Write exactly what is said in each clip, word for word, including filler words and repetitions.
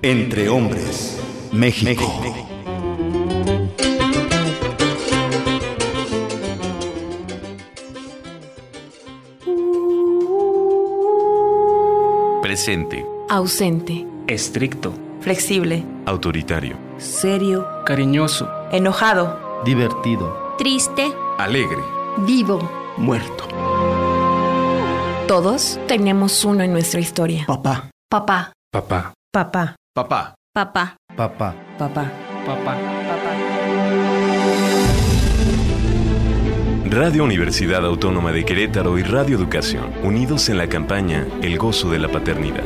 Entre Hombres, México. Presente. Ausente. Estricto. Flexible. Autoritario. Serio. Cariñoso. Enojado. Divertido. Triste. Alegre. Vivo. Muerto. Todos tenemos uno en nuestra historia. Papá. Papá. Papá. Papá. Papá. Papá. Papá. Papá. Papá. Radio Universidad Autónoma de Querétaro y Radio Educación, unidos en la campaña El Gozo de la Paternidad.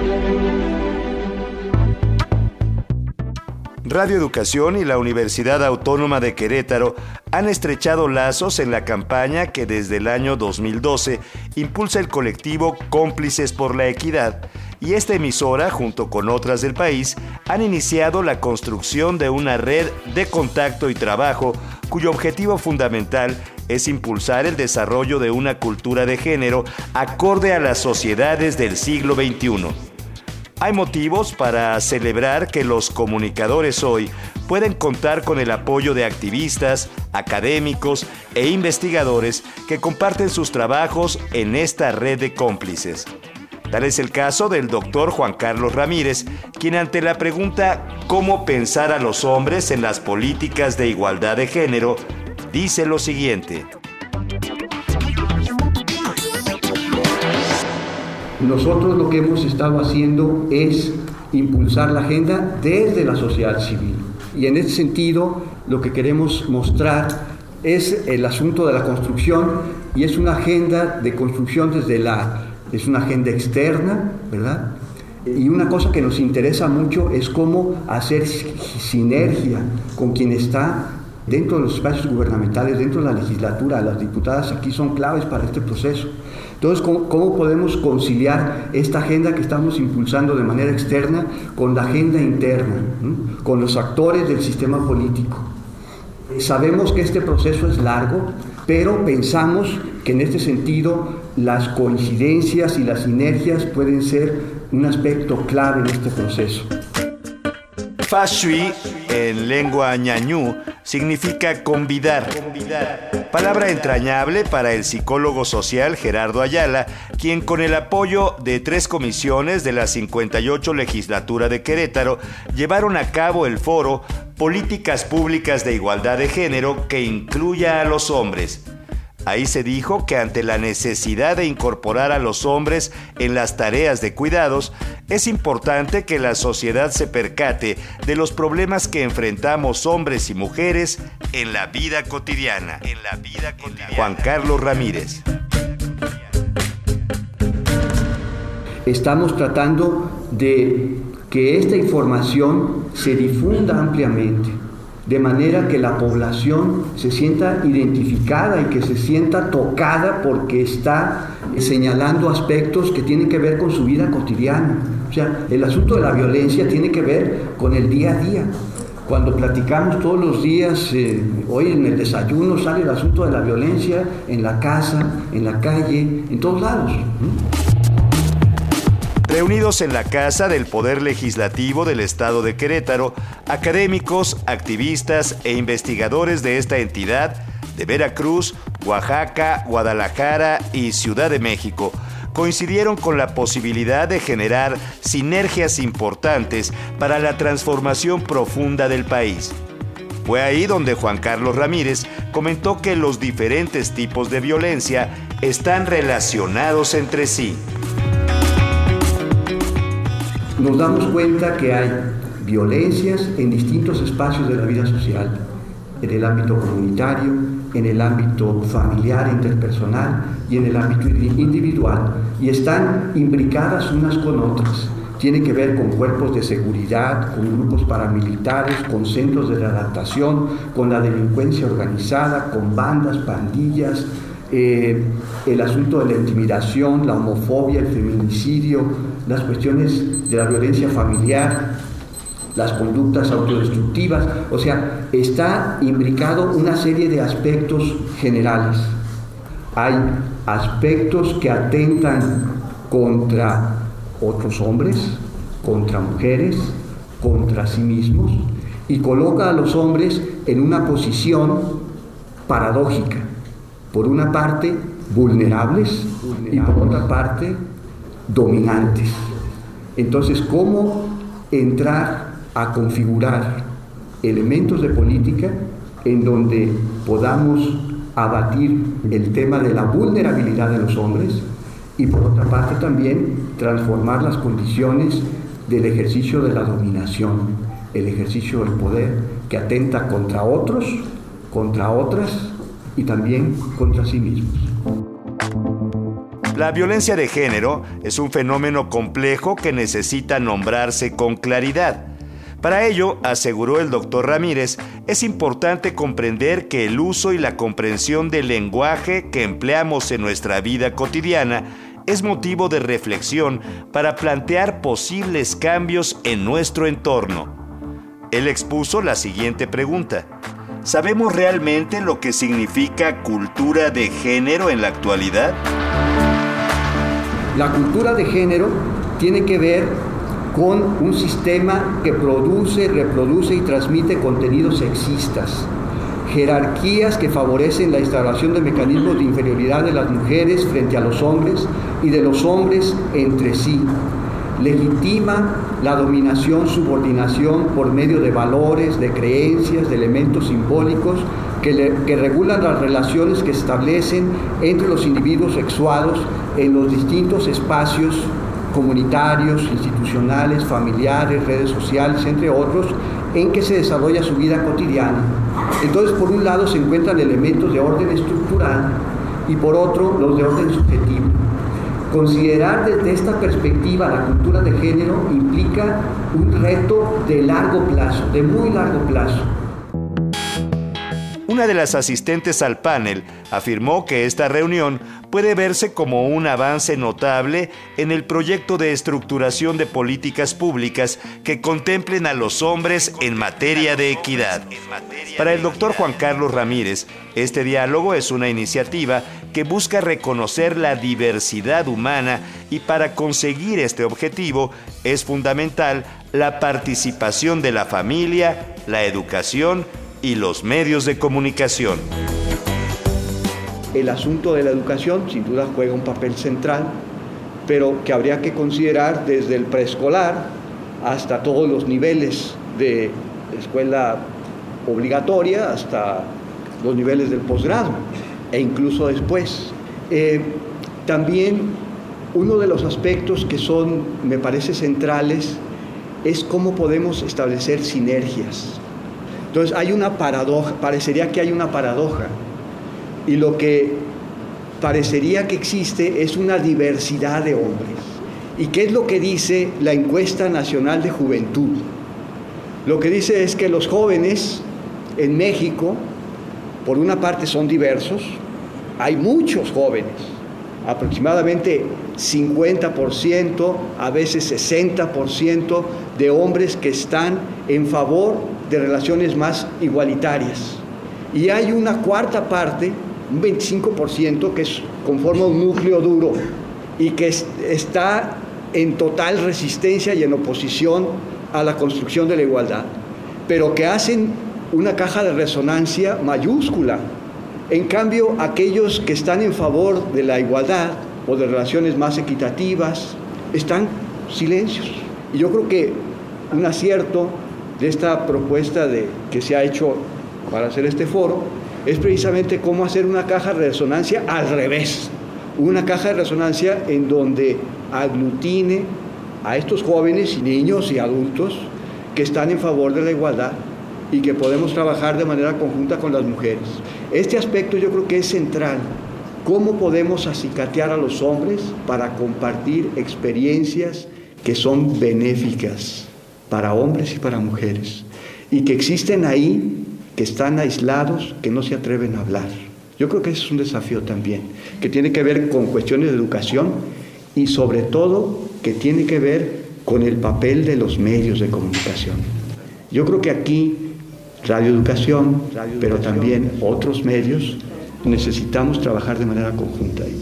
Radio Educación y la Universidad Autónoma de Querétaro han estrechado lazos en la campaña que desde el año dos mil doce impulsa el colectivo Cómplices por la Equidad, y esta emisora, junto con otras del país, han iniciado la construcción de una red de contacto y trabajo cuyo objetivo fundamental es impulsar el desarrollo de una cultura de género acorde a las sociedades del siglo veintiuno. Hay motivos para celebrar que los comunicadores hoy pueden contar con el apoyo de activistas, académicos e investigadores que comparten sus trabajos en esta red de cómplices. Tal es el caso del doctor Juan Carlos Ramírez, quien ante la pregunta ¿cómo pensar a los hombres en las políticas de igualdad de género?, dice lo siguiente. Nosotros lo que hemos estado haciendo es impulsar la agenda desde la sociedad civil. Y en ese sentido, lo que queremos mostrar es el asunto de la construcción, y es una agenda de construcción desde la... es una agenda externa, ¿verdad? Y una cosa que nos interesa mucho es cómo hacer sinergia con quien está dentro de los espacios gubernamentales, dentro de la legislatura. Las diputadas aquí son claves para este proceso. Entonces, ¿cómo, cómo podemos conciliar esta agenda que estamos impulsando de manera externa con la agenda interna, ¿no?, con los actores del sistema político? Sabemos que este proceso es largo, pero pensamos que en este sentido las coincidencias y las sinergias pueden ser un aspecto clave en este proceso. Fa Shui, en lengua ñañú, significa convidar. Palabra entrañable para el psicólogo social Gerardo Ayala, quien con el apoyo de tres comisiones de la cincuenta y ocho legislatura de Querétaro llevaron a cabo el foro Políticas Públicas de Igualdad de Género que incluya a los hombres. Ahí se dijo que ante la necesidad de incorporar a los hombres en las tareas de cuidados, es importante que la sociedad se percate de los problemas que enfrentamos hombres y mujeres en la vida cotidiana. En la vida cotidiana. Juan Carlos Ramírez. Estamos tratando de que esta información se difunda ampliamente, de manera que la población se sienta identificada y que se sienta tocada porque está señalando aspectos que tienen que ver con su vida cotidiana. O sea, el asunto de la violencia tiene que ver con el día a día. Cuando platicamos todos los días, eh, hoy en el desayuno sale el asunto de la violencia en la casa, en la calle, en todos lados. ¿Mm? Reunidos en la Casa del Poder Legislativo del Estado de Querétaro, académicos, activistas e investigadores de esta entidad de Veracruz, Oaxaca, Guadalajara y Ciudad de México coincidieron con la posibilidad de generar sinergias importantes para la transformación profunda del país. Fue ahí donde Juan Carlos Ramírez comentó que los diferentes tipos de violencia están relacionados entre sí. Nos damos cuenta que hay violencias en distintos espacios de la vida social, en el ámbito comunitario, en el ámbito familiar, interpersonal y en el ámbito individual, y están imbricadas unas con otras. Tiene que ver con cuerpos de seguridad, con grupos paramilitares, con centros de readaptación, con la delincuencia organizada, con bandas, pandillas, eh, el asunto de la intimidación, la homofobia, el feminicidio, las cuestiones de la violencia familiar, las conductas autodestructivas. O sea, está imbricado una serie de aspectos generales. Hay aspectos que atentan contra otros hombres, contra mujeres, contra sí mismos y coloca a los hombres en una posición paradójica. Por una parte, vulnerables y por otra parte, dominantes. Entonces, ¿cómo entrar a configurar elementos de política en donde podamos abatir el tema de la vulnerabilidad de los hombres y por otra parte también transformar las condiciones del ejercicio de la dominación, el ejercicio del poder que atenta contra otros, contra otras y también contra sí mismos? La violencia de género es un fenómeno complejo que necesita nombrarse con claridad. Para ello, aseguró el doctor Ramírez, es importante comprender que el uso y la comprensión del lenguaje que empleamos en nuestra vida cotidiana es motivo de reflexión para plantear posibles cambios en nuestro entorno. Él expuso la siguiente pregunta: ¿sabemos realmente lo que significa cultura de género en la actualidad? La cultura de género tiene que ver con un sistema que produce, reproduce y transmite contenidos sexistas, jerarquías que favorecen la instalación de mecanismos de inferioridad de las mujeres frente a los hombres y de los hombres entre sí, legitima la dominación, subordinación por medio de valores, de creencias, de elementos simbólicos que, le, que regulan las relaciones que establecen entre los individuos sexuados en los distintos espacios comunitarios, institucionales, familiares, redes sociales, entre otros, en que se desarrolla su vida cotidiana. Entonces, por un lado se encuentran elementos de orden estructural y por otro los de orden subjetivo. Considerar desde esta perspectiva la cultura de género implica un reto de largo plazo, de muy largo plazo. Una de las asistentes al panel afirmó que esta reunión puede verse como un avance notable en el proyecto de estructuración de políticas públicas que contemplen a los hombres en materia de equidad. Para el doctor Juan Carlos Ramírez, este diálogo es una iniciativa que busca reconocer la diversidad humana y para conseguir este objetivo es fundamental la participación de la familia, la educación y los medios de comunicación. El asunto de la educación sin duda juega un papel central, pero que habría que considerar desde el preescolar hasta todos los niveles de escuela obligatoria, hasta los niveles del posgrado e incluso después. Eh, también uno de los aspectos que son, me parece, centrales es cómo podemos establecer sinergias. Entonces hay una paradoja, parecería que hay una paradoja, y lo que parecería que existe es una diversidad de hombres. ¿Y qué es lo que dice la Encuesta Nacional de Juventud? Lo que dice es que los jóvenes en México, por una parte, son diversos, hay muchos jóvenes, aproximadamente cincuenta por ciento, a veces sesenta por ciento de hombres que están en favor de relaciones más igualitarias. Y hay una cuarta parte, un veinticinco por ciento, que es, conforma un núcleo duro y que es, está en total resistencia y en oposición a la construcción de la igualdad, pero que hacen una caja de resonancia mayúscula. En cambio, aquellos que están en favor de la igualdad o de relaciones más equitativas están silencios. Y yo creo que un acierto de esta propuesta de, que se ha hecho para hacer este foro es precisamente cómo hacer una caja de resonancia al revés, una caja de resonancia en donde aglutine a estos jóvenes, niños y adultos que están en favor de la igualdad y que podemos trabajar de manera conjunta con las mujeres. Este aspecto yo creo que es central. ¿Cómo podemos acicatear a los hombres para compartir experiencias que son benéficas para hombres y para mujeres? Y que existen ahí, que están aislados, que no se atreven a hablar. Yo creo que ese es un desafío también, que tiene que ver con cuestiones de educación y sobre todo que tiene que ver con el papel de los medios de comunicación. Yo creo que aquí, Radio Educación, pero también otros medios, necesitamos trabajar de manera conjunta ahí.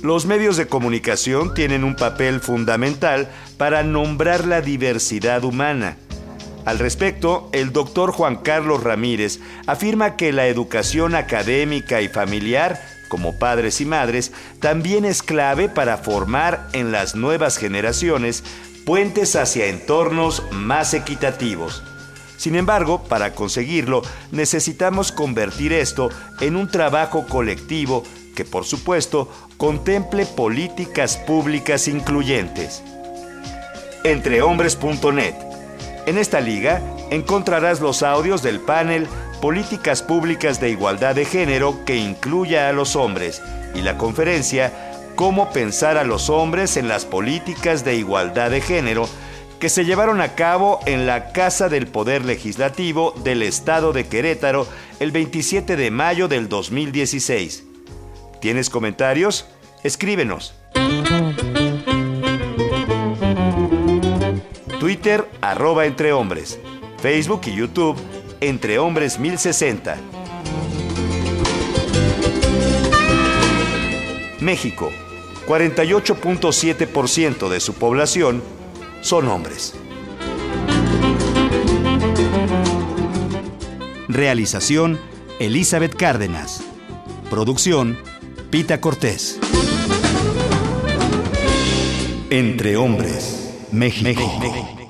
Los medios de comunicación tienen un papel fundamental para nombrar la diversidad humana. Al respecto, el doctor Juan Carlos Ramírez afirma que la educación académica y familiar, como padres y madres, también es clave para formar en las nuevas generaciones puentes hacia entornos más equitativos. Sin embargo, para conseguirlo, necesitamos convertir esto en un trabajo colectivo que, por supuesto, contemple políticas públicas incluyentes. Entrehombres punto net. En esta liga encontrarás los audios del panel Políticas Públicas de Igualdad de Género que incluya a los hombres y la conferencia Cómo pensar a los hombres en las políticas de igualdad de género que se llevaron a cabo en la Casa del Poder Legislativo del Estado de Querétaro el veintisiete de mayo del dos mil dieciséis. ¿Tienes comentarios? Escríbenos. Twitter, arroba Entre Hombres. Facebook y YouTube, Entre Hombres mil sesenta. México, cuarenta y ocho punto siete por ciento de su población son hombres. Realización, Elizabeth Cárdenas. Producción, Pita Cortés. Entre Hombres, México. México.